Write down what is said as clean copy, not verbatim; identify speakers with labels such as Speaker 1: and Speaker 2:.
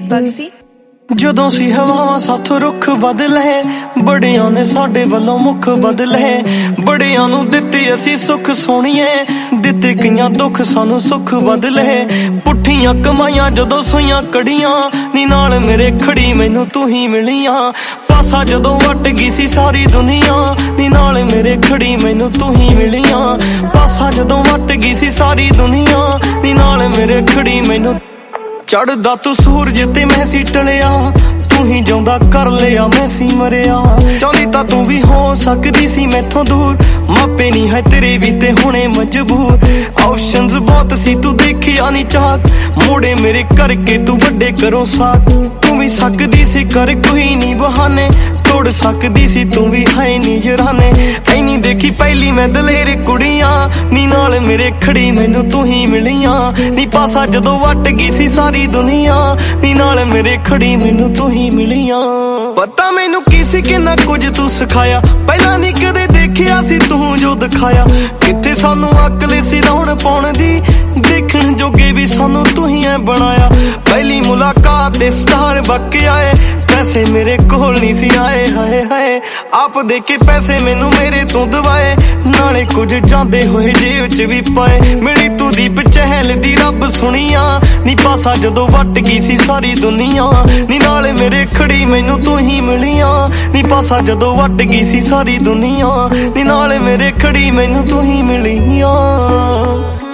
Speaker 1: ਬਗਸੀ।
Speaker 2: ਜਦੋਂ ਸੀ ਹਵਾਵਾਂ ਸਾਥੋਂ ਰੁੱਖ ਬਦਲੇ, ਬੜਿਆਂ ਨੇ ਸਾਡੇ ਵੱਲੋਂ ਮੁੱਖ ਬਦਲੇ। ਬੜਿਆਂ ਨੂੰ ਦਿੱਤੇ ਅਸੀਂ ਸੁੱਖ ਸੋਹਣੀਏ, ਦਿੱਤੇ ਕਈਆਂ ਦੁੱਖ ਸਾਨੂੰ ਸੁੱਖ ਬਦਲੇ। ਪੁੱਠੀਆਂ ਕਮਾਈਆਂ ਜਦੋਂ ਸੋਈਆਂ ਕੜੀਆਂ, ਨੀ ਨਾਲ ਮੇਰੇ ਖੜੀ ਮੈਨੂੰ ਤੂੰ ਹੀ ਮਿਲੀਆਂ। ਪਾਸਾ ਜਦੋਂ ਵੱਟ ਗਈ ਸੀ ਸਾਰੀ ਦੁਨੀਆ, ਨੀ ਨਾਲ ਮੇਰੇ ਖੜੀ ਮੈਨੂੰ ਤੂੰ ਹੀ ਮਿਲੀਆਂ। ਪਾਸਾ ਜਦੋਂ ਵੱਟ ਗਈ ਸੀ ਸਾਰੀ ਦੁਨੀਆ, ਨੀ ਨਾਲ ਮੇਰੇ ਖੜੀ ਮੈਨੂੰ। ਚੜਦਾ ਤੂੰ ਸੂਰਜ ਤੇ ਮੈਂ ਸੀ ਟਲਿਆ, ਤੂੰ ਹੀ ਜਿਉਂਦਾ ਕਰ ਲਿਆ ਮੈਂ ਸੀ ਮਰਿਆ। ਚਾਹੁੰਦੀ ਤਾਂ ਤੂੰ ਵੀ ਹੋ ਸਕਦੀ ਸੀ ਮੈਥੋਂ ਦੂਰ, ਮਾਪੇ ਨਹੀਂ ਹੈ ਤੇਰੇ ਵੀ ਤੇ ਹੁਣੇ ਮਜਬੂਰ। ਆਪਸ਼ਨਸ ਬਹੁਤ ਸੀ ਤੂੰ ਦੇਖਿਆ ਨੀ ਚਾਕ, ਮੋੜੇ ਮੇਰੇ ਕਰਕੇ ਤੂੰ ਵੱਡੇ ਕਰੋ ਸਾਥ। ਤੂੰ ਵੀ ਸਕਦੀ ਸੀ ਕਰ ਕੋਈ ਨੀ ਬਹਾਨੇ, ਤੋੜ ਸਕਦੀ ਸੀ ਤੂੰ ਵੀ ਹੈ ਨੀ ਜਰਾਨੇ। ਐਨੀ ਦੇਖੀ ਪਹਿਲੀ ਮੈਂ ਦਲੇਰ ਕੁੜੀਆਂ, ਨੀ ਨਾਲ ਮੇਰੇ ਖੜੀ ਮੈਨੂੰ ਤੂੰ ਹੀ ਮਿਲੀਆਂ। ਨੀ ਪਾਸਾ ਜਦੋਂ ਵੱਟ ਗਈ ਸੀ ਸਾਰੀ ਦੁਨੀਆ, ਨੀ ਨਾਲ ਮੇਰੇ ਖੜੀ ਮੈਨੂੰ ਤੂੰ ਹੀ ਮਿਲੀਆਂ। ਪਤਾ ਮੈਨੂੰ ਕੀ ਸੀ ਕਿੰਨਾ ਕੁਝ ਤੂੰ ਸਿਖਾਇਆ, ਪਹਿਲਾਂ ਨੀ ਕਦੇ ਦੇਖਿਆ ਸੀ ਤੂੰ ਜੋ ਦਿਖਾਇਆ। ਕਿੱਥੇ ਸਾਨੂੰ ਅਕਲ ਸੀ ਲਾਉਣ ਪਾਉਣ ਦੀ, ਦੇਖਣ ਜੋਗੇ ਵੀ ਸਾਨੂੰ ਤੂੰ ਹੀ ਐ ਬਣਾਇਆ। ਪਹਿਲੀ ਮੁਲਾਕਾਤ ਤੇ ਸਟਾਰ ਬੱਕ ਆਏ, ਪੈਸੇ ਮੇਰੇ ਕੋਲ ਨਹੀਂ ਸੀ ਆਏ। ਹਾਏ ਹਾਏ ਆਪ ਦੇ ਕੇ ਪੈਸੇ ਮੈਨੂੰ ਮੇਰੇ ਤੋਂ ਦਵਾਏ, ਨਾਲੇ ਕੁਝ ਜਾਂਦੇ ਹੋਏ ਜੇਬ ਚ ਵੀ ਪਾਏ। ਮਿਲੀ ਤੂੰ ਦੀਪ ਚਹਿਲ ਦੀ ਰੱਬ ਸੁਣੀਆਂ, ਨੀ ਪਾਸਾ ਜਦੋਂ ਵੱਟ ਗਈ ਸੀ ਸਾਰੀ ਦੁਨੀਆ, ਨੀ ਨਾਲੇ ਮੇਰੇ ਖੜੀ ਮੈਨੂੰ ਤੂੰ ਹੀ ਮਿਲੀਆਂ। ਨੀ ਪਾਸਾ ਜਦੋਂ ਵੱਟ ਗਈ ਸੀ ਸਾਰੀ ਦੁਨੀਆ, ਨੀ ਨਾਲੇ ਮੇਰੇ ਖੜੀ ਮੈਨੂੰ ਤੂੰ ਹੀ ਮਿਲੀਆਂ।